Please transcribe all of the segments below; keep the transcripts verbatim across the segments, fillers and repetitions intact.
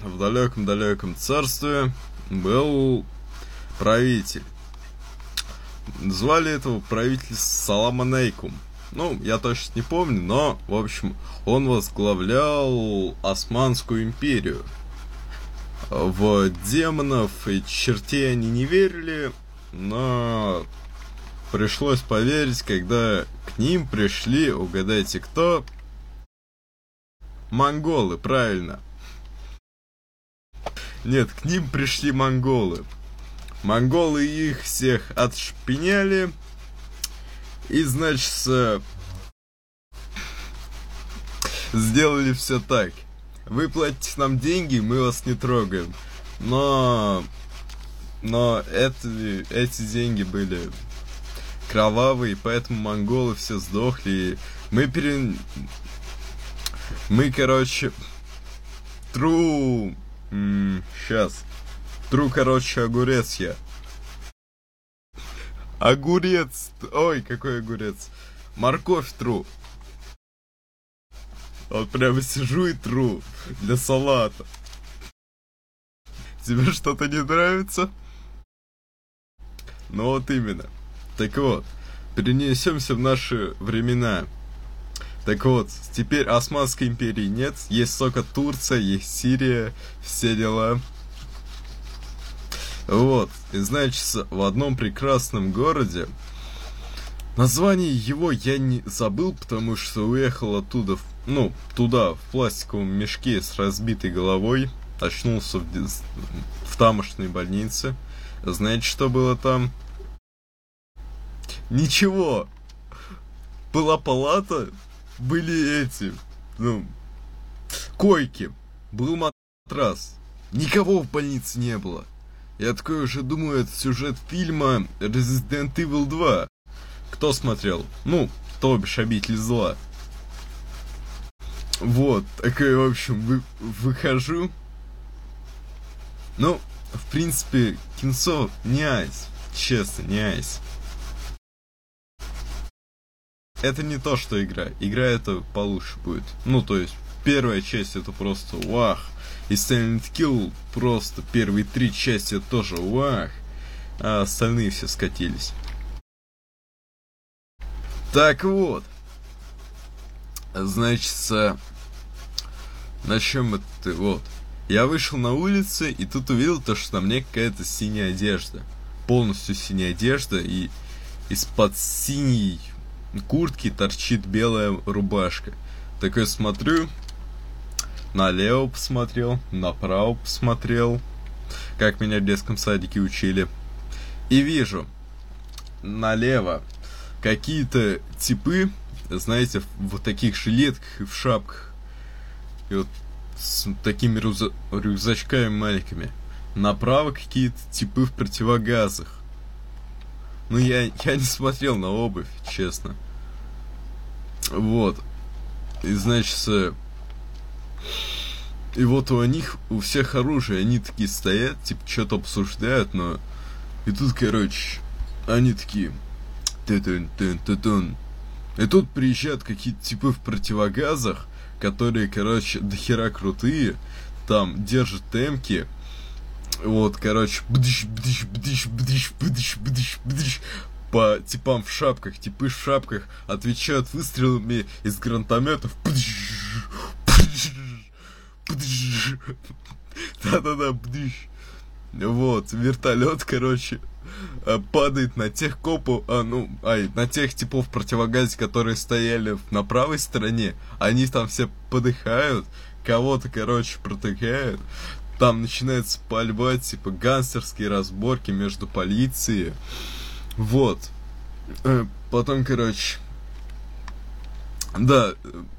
в далеком-далеком царстве был правитель. Звали этого правителя Салам алейкум. Ну, я точно не помню, но, в общем, он возглавлял Османскую империю. В демонов и чертей они не верили, но пришлось поверить, когда к ним пришли, угадайте кто? Монголы, правильно. Нет, к ним пришли монголы. Монголы их всех отшпиняли. И, значит, сделали все так. Вы платите нам деньги, мы вас не трогаем. Но... Но это, эти деньги были кровавые, поэтому монголы все сдохли. Мы пере... Мы, короче... Тру... М- сейчас. Тру, короче, огурец я. Огурец. Ой, какой огурец. Морковь тру. Вот прямо сижу и тру. Для салата. Тебе что-то не нравится? Ну вот именно. Так вот, перенесемся в наши времена. Так вот, теперь Османской империи нет. Есть только Турция, есть Сирия, все дела. Вот, и значит, в одном прекрасном городе, название его я не забыл, потому что уехал оттуда, ну, туда, в пластиковом мешке с разбитой головой, очнулся в, в тамошней больнице. Знаете, что было там? Ничего. Была палата, были эти, ну, койки, был матрас. Никого в больнице не было. Я такой уже думаю, это сюжет фильма Resident Evil два. Кто смотрел? Ну, то бишь обитель зла. Вот, такой, в общем, вы, выхожу. Ну, в принципе, кинцо не айс. Честно, не айс. Это не то, что игра. Игра это получше будет. Ну, то есть, первая часть это просто вах. И Silent Kill просто первые три части тоже вах. А остальные все скатились. Так вот. Значит, на чем это? Вот. Я вышел на улицу и тут увидел то, что на мне какая-то синяя одежда. Полностью синяя одежда. И из-под синей куртки торчит белая рубашка. Так я смотрю. Налево посмотрел, направо посмотрел, как меня в детском садике учили. И вижу, налево какие-то типы, знаете, в таких жилетках и в шапках. И вот с такими рюкза- рюкзачками маленькими. Направо какие-то типы в противогазах. Ну, я, я не смотрел на обувь, честно. Вот. И, значит, и вот у них, у всех оружие, они такие стоят, типа, что-то обсуждают, но... И тут, короче, они такие... Тын-тын-тын-тын. И тут приезжают какие-то типы в противогазах, которые, короче, дохера крутые, там, держат темки. Вот, короче, бдыщ, бдыщ, бдыщ, бдыщ, бдыщ, бдыщ, бдыщ. По типам в шапках, типы в шапках отвечают выстрелами из гранатометов. Да-да-да, бдыщ. Вот, вертолет, короче, падает на тех копов, а, ну, ай, на тех типов в противогазе, которые стояли на правой стороне. Они там все подыхают, кого-то, короче, протыкают. Там начинается пальба, типа, гангстерские разборки между полицией. Вот. Потом, короче... Да.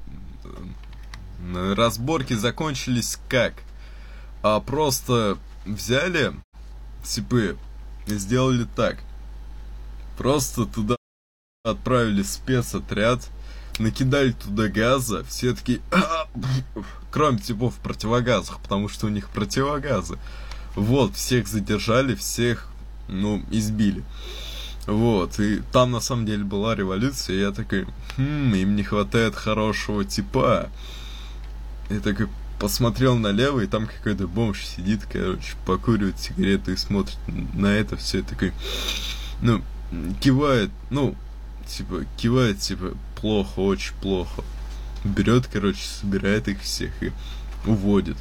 Разборки закончились как? А просто взяли, типа, сделали так. Просто туда отправили спецотряд, накидали туда газа, все такие... Кроме типов в противогазах, потому что у них противогазы. Вот, всех задержали, всех, ну, избили. Вот, и там на самом деле была революция, и я такой, хм, им не хватает хорошего типа. И такой, посмотрел налево, и там какой-то бомж сидит, короче, покуривает сигарету и смотрит на это все, такой, ну, кивает, ну, типа, кивает, типа, плохо, очень плохо. Берет, короче, собирает их всех и уводит.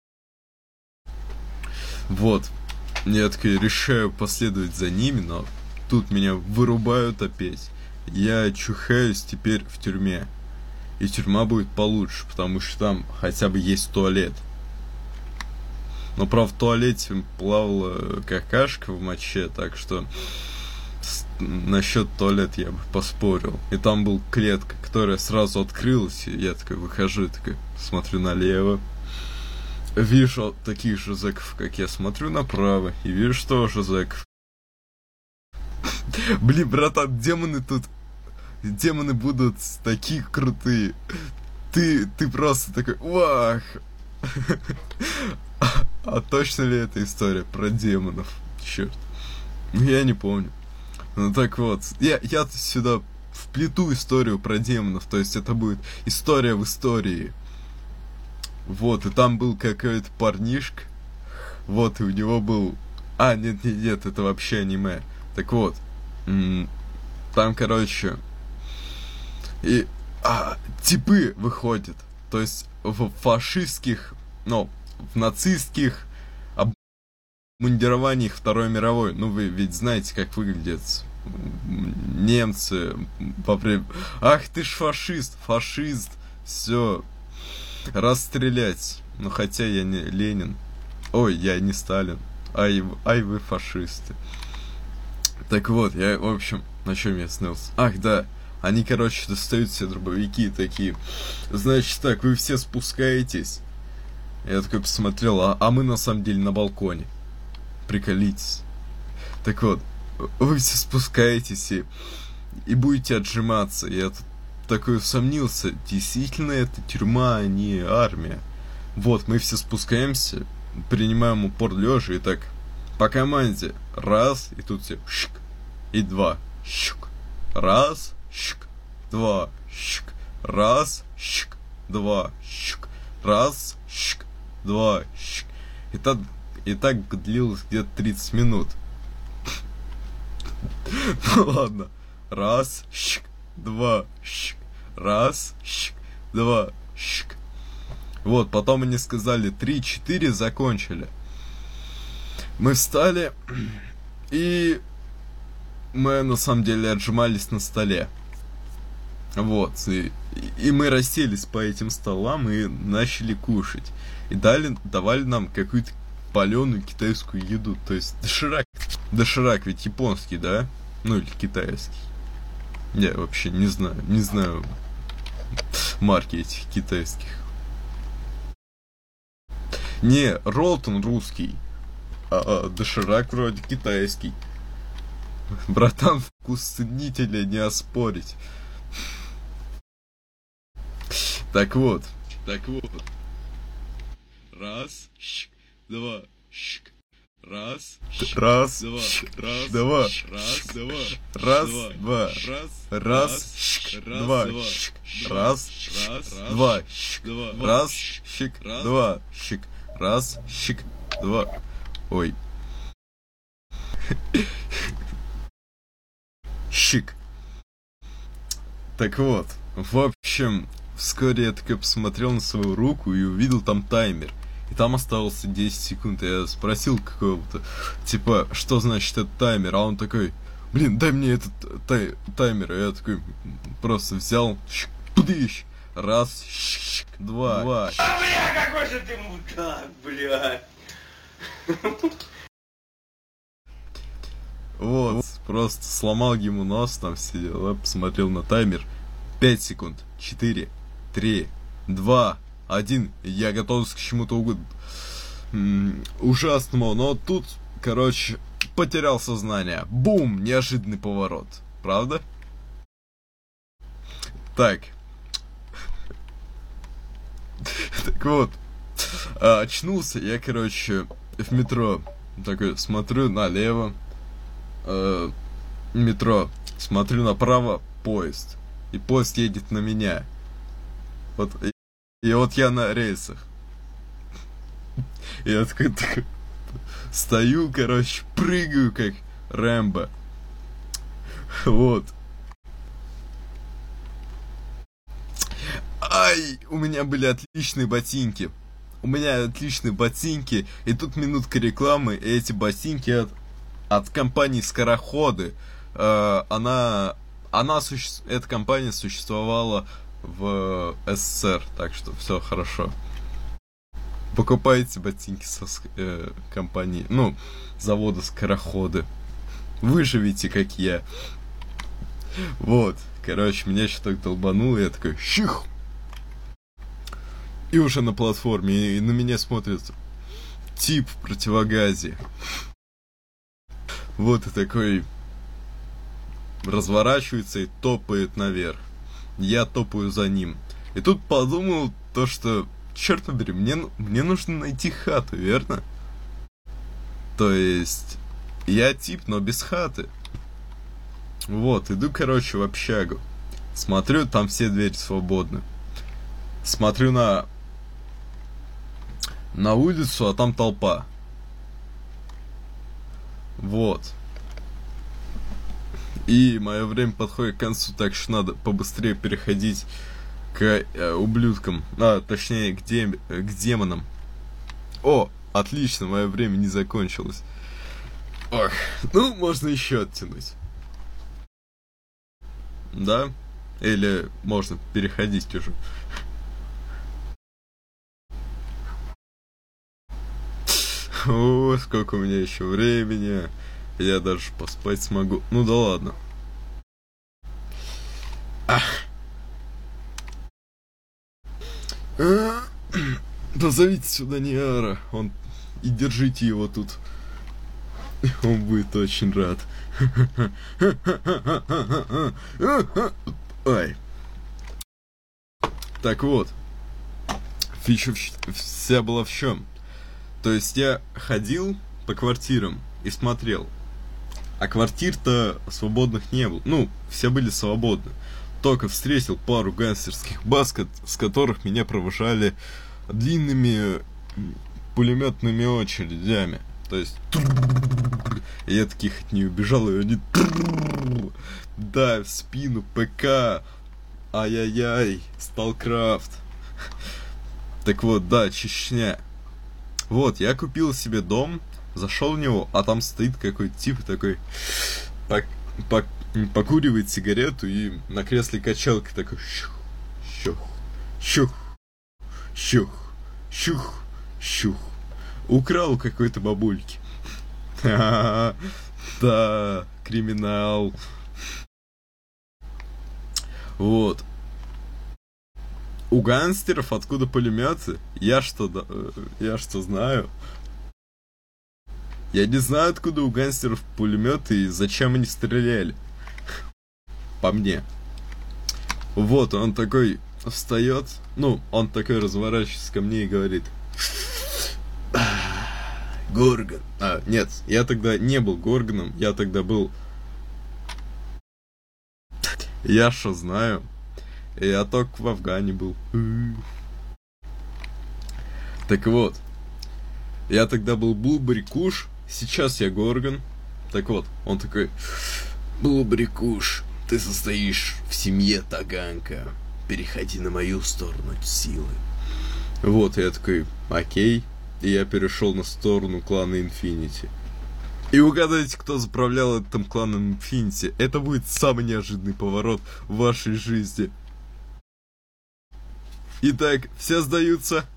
Вот. Я такой решаю последовать за ними, но тут меня вырубают опять. Я чухаюсь теперь в тюрьме. И тюрьма будет получше, потому что там хотя бы есть туалет. Но, правда, в туалете плавала какашка в моче, так что насчет туалета я бы поспорил. И там был клетка, которая сразу открылась, и я такой выхожу, такой смотрю налево. Вижу таких же зэков, как я, смотрю направо, и вижу тоже зэков. Блин, братан, демоны тут... Демоны будут такие крутые. Ты, ты просто такой, вах! А, а точно ли эта история про демонов? Черт. Ну, я не помню. Ну, так вот. Я, я сюда вплету историю про демонов. То есть, это будет история в истории. Вот, и там был какой-то парнишка. Вот, и у него был... А, нет, нет, нет, это вообще аниме. Так вот. Там, короче... И а, типы выходят. То есть в фашистских, ну, в нацистских обмундированиях Второй мировой. Ну, вы ведь знаете, как выглядят немцы во время... Ах ты ж фашист, фашист. Все. Расстрелять. Ну, хотя я не Ленин. Ой, я не Сталин. Ай, ай вы фашисты. Так вот, я, в общем, на чем я снился? Ах, да. Они, короче, достают все дробовики такие. Значит так, вы все спускаетесь. Я такой посмотрел, а, а мы на самом деле на балконе. Приколитесь. Так вот, вы все спускаетесь и, и будете отжиматься. Я тут такой усомнился. Действительно, это тюрьма, а не армия. Вот, мы все спускаемся, принимаем упор лежа и так по команде. Раз, и тут все щик. И два. Щик. Раз. Щик, два, щик, раз, щик, два, щик, раз, щик, два, щик. И так, и так длилось где-то тридцать минут. Ну ладно. Раз, щик, два, щик, раз, щик, два, щик. Вот, потом они сказали три-четыре, закончили. Мы встали, и мы на самом деле отжимались на столе. Вот, и, и мы расселись по этим столам и начали кушать. И дали, давали нам какую-то паленую китайскую еду. То есть доширак. Доширак ведь японский, да? Ну или китайский. Я вообще не знаю, не знаю марки этих китайских. Не, Ролтон русский, а, а доширак вроде китайский. Братан, вкус ценителя не оспорить. Так вот, так вот. Раз, щик, два, щик. Раз, щик, раз, два, щик, раз, два, раз, два, раз, два, раз, щик, два, щик, раз, два, щик, раз, щик, два, щик, раз, щик, два. Ой. Щик. Так вот, в общем, вскоре я таки посмотрел на свою руку и увидел там таймер. И там осталось десять секунд. Я спросил какого-то, типа, что значит этот таймер? А он такой, блин, дай мне этот тай- таймер. И я такой просто взял, щик, пудыщ, раз, щик, два, два. А, бля, какой же ты мудак, бля. Вот, просто сломал ему нос, там все дела, посмотрел на таймер. пять секунд, четыре, три, два, один. Я готовился к чему-то угод... ужасному, но тут, короче, потерял сознание. Бум! Неожиданный поворот. Правда? Так. Так вот. Очнулся я, короче, в метро. Такой, смотрю налево. Э, метро. Смотрю направо, поезд. И поезд едет на меня. Вот. И, и вот я на рельсах. Я такой, такой стою, короче, прыгаю, как Рэмбо. Вот. Ай, у меня были отличные ботинки. У меня отличные ботинки. И тут минутка рекламы. И эти ботинки от, от компании Скороходы. Э, она, она суще... Эта компания существовала в СССР. Так что все хорошо. Покупайте ботинки со э, компании, ну, завода Скороходы. Выживите, как я. Вот. Короче, меня еще так долбануло. Я такой, щих! И уже на платформе, и на меня смотрит тип в противогазе. Вот и такой разворачивается и топает наверх. Я топаю за ним. И тут подумал то, что, черт побери, мне, мне нужно найти хату, верно? То есть, я тип, но без хаты. Вот, иду, короче, в общагу. Смотрю, там все двери свободны. Смотрю на... на улицу, а там толпа. Вот. И мое время подходит к концу, так что надо побыстрее переходить к э, ублюдкам. А, точнее, к, дем... к демонам. О, отлично, мое время не закончилось. Ох, ну, можно еще оттянуть. Да? Или можно переходить уже. О, сколько у меня еще времени. Я даже поспать смогу. Ну да ладно. Ах. А, позовите сюда Ниара. Он... И держите его тут. Он будет очень рад. Ай. Так вот. Фича вся была в чем? То есть я ходил по квартирам и смотрел. А квартир-то свободных не было. Ну, все были свободны. Только встретил пару гангстерских баз, с которых меня провожали длинными пулеметными очередями. То есть... И я таких от нее убежал, и они... Да, в спину, ПК. Ай-яй-яй, Сталкрафт. Так вот, да, Чечня. Вот, я купил себе дом, зашел в него, а там стоит какой-то тип такой, пок, пок, покуривает сигарету и на кресле качалка такой щух, щух, щух, щух, щух, щух. Украл у какой-то бабульки. Да, криминал. Вот. У гангстеров откуда пулеметы? Я что, да, я что знаю? Я не знаю, откуда у гангстеров пулеметы и зачем они стреляли. По мне. Вот, он такой встает, ну, он такой разворачивается ко мне и говорит: Горгон. А, нет, я тогда не был Горгоном, я тогда был... Я что знаю? Я только в Афгане был. Так вот. Я тогда был Булбари Куш, сейчас я Горгон. Так вот, он такой: Булбари Куш, ты состоишь в семье Таганка. Переходи на мою сторону силы. Вот, я такой: окей. И я перешел на сторону клана Инфинити. И угадайте, кто заправлял этим кланом Инфинити. Это будет самый неожиданный поворот в вашей жизни. Итак, все сдаются?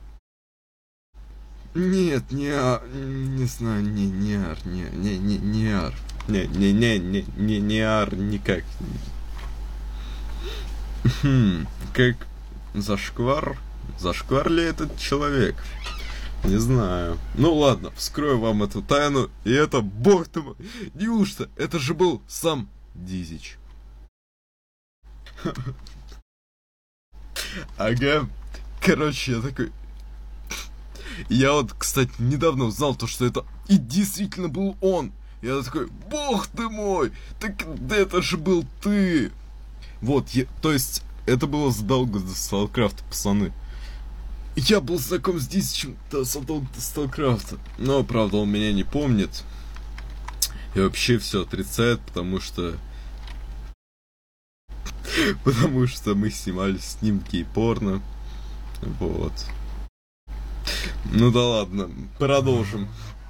Нет, не ар, не знаю, не, не ар, не, не, не, не ар. Не, не, не, не, не, не ар, никак. Хм, как зашквар? Зашквар ли этот человек? Не знаю. Ну ладно, вскрою вам эту тайну. И это, бог ты мой, неужто? Это же был сам Дизич. Ага. Короче, я такой... Я вот, кстати, недавно узнал то, что это и действительно был он. Я такой: бог ты мой, так это же был ты. Вот, я, то есть, это было задолго до Сталкрафта, пацаны. Я был знаком с Дизичем до Сталкрафта, но, правда, он меня не помнит. И вообще все отрицает, потому что... Потому что мы снимали снимки и порно. Вот. Ну да ладно, продолжим.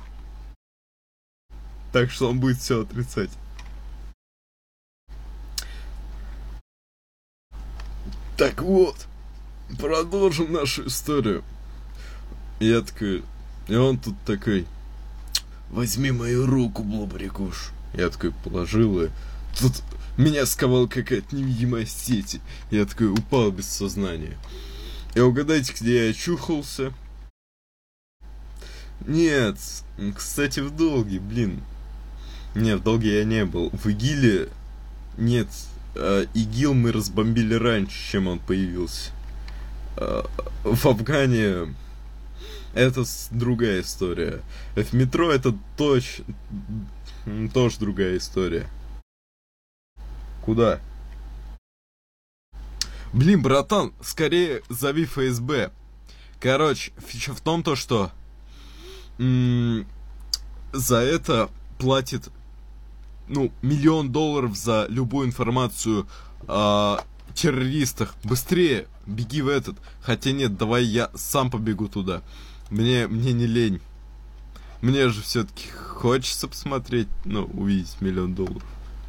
Так что он будет все отрицать. Так вот, продолжим нашу историю. Я такой, и он тут такой: возьми мою руку, Блобрикуш. Я такой положил, и тут меня сковала какая-то невидимая сеть. Я такой упал без сознания. И угадайте, где я очухался? Нет, кстати, в Долге, блин. Не, в Долге я не был. В Игиле нет. Uh, ИГИЛ мы разбомбили раньше, чем он появился. Uh, в Афгане это другая история. В метро это точ... тоже другая история. Куда? Блин, братан, скорее зови ФСБ. Короче, фича в том, то, что м- за это платит, ну, миллион долларов за любую информацию о террористах. Быстрее беги в этот. Хотя нет, давай я сам побегу туда. Мне, мне не лень. Мне же все-таки хочется посмотреть, ну, увидеть миллион долларов.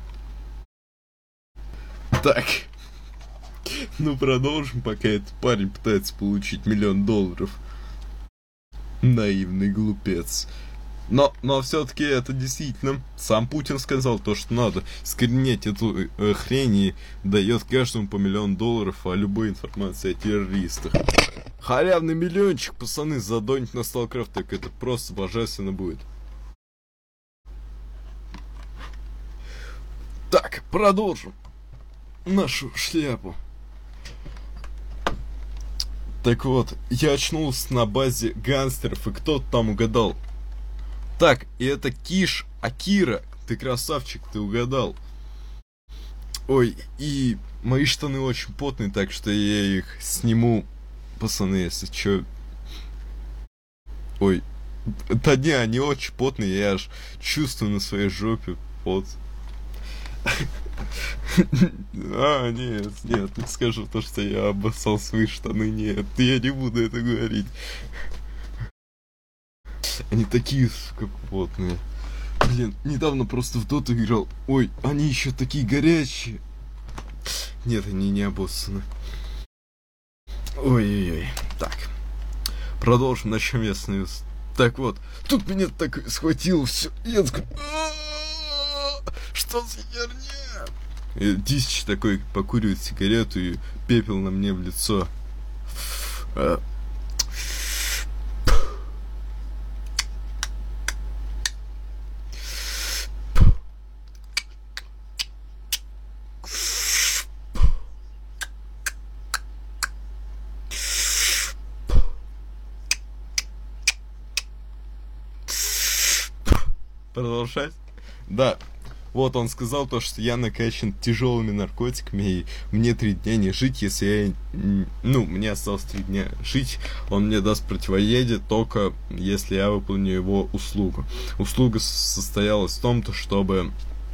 Так. Ну, продолжим, пока этот парень пытается получить миллион долларов. Наивный глупец. Но, но все-таки это действительно сам Путин сказал то, что надо искоренять эту э, хрень, и дает каждому по миллион долларов о любой информации о террористах. Халявный миллиончик, пацаны, задонить на StarCraft, так это просто божественно будет. Так, продолжим нашу шляпу. Так вот, я очнулся на базе гангстеров, и кто-то там угадал. Так, и это Киш Акира. Ты красавчик, ты угадал. Ой, и мои штаны очень потные, так что я их сниму, пацаны, если чё. Ой, да не, они очень потные, я аж чувствую на своей жопе пот. А, нет, нет, не скажу то, что я обоссал свои штаны, нет, я не буду это говорить. Они такие, как потные. Блин, недавно просто в доту играл. Ой, они еще такие горячие. Нет, они не обоссаны. Ой-ой-ой. Так. Продолжим, на чем я остановился. Так вот, тут меня так схватило все. Я такой: что за херня? Дисич такой покуривает сигарету, и пепел на мне в лицо. Продолжать? Да. Вот он сказал то, что я накачан тяжелыми наркотиками, и мне три дня не жить, если я... Ну, мне осталось три дня жить. Он мне даст противоядие только если я выполню его услугу. Услуга состоялась в том, то, чтобы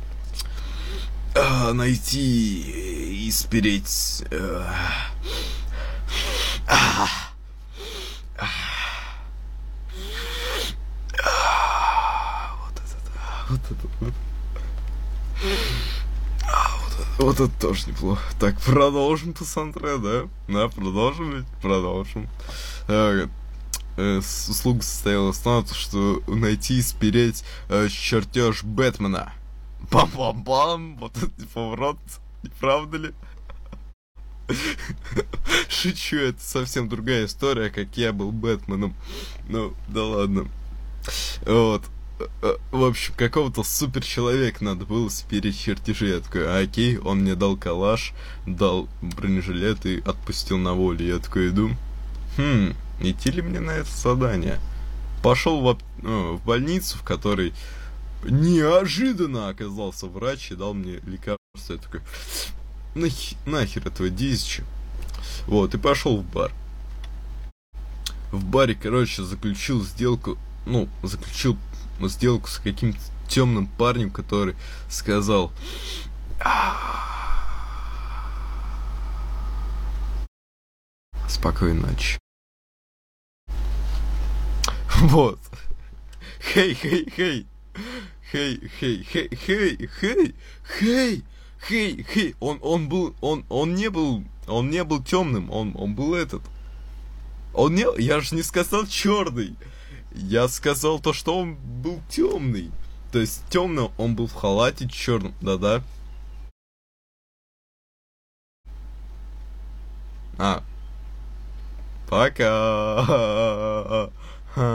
э, найти и спереть... Э, э, э, Вот это, вот. А, вот, это, вот это тоже неплохо. Так, продолжим, пацаны, да? Да, продолжим ведь? Продолжим. Э, э, услуга состоялась в том, что найти и спереть э, чертеж Бэтмена. Бам-бам-бам! Вот этот поворот, не правда ли? Шучу, это совсем другая история, как я был Бэтменом. Ну, да ладно. Вот. В общем, какого-то супер человека надо было спереть чертежи. Я такой: а, окей, он мне дал калаш, дал бронежилет и отпустил на волю. Я такой иду: хм, идти ли мне на это задание? Пошел в, ну, в больницу, в которой неожиданно оказался врач и дал мне лекарство. Я такой: Нах... нахер этого Дизича. Вот, и пошел в бар. в баре, короче, заключил сделку, ну, заключил сделку с каким-то темным парнем, который сказал: спокойной ночи. Вот. Хей, хей, хей. Хей, хей, хей, хей, хей, хей, хей, хей. Он, он был, он, он не был, он не был темным, он, он был этот. Он не, я же не сказал черный. Я сказал то, что он был темный. То есть темный, он был в халате черном, да-да. А. Пока.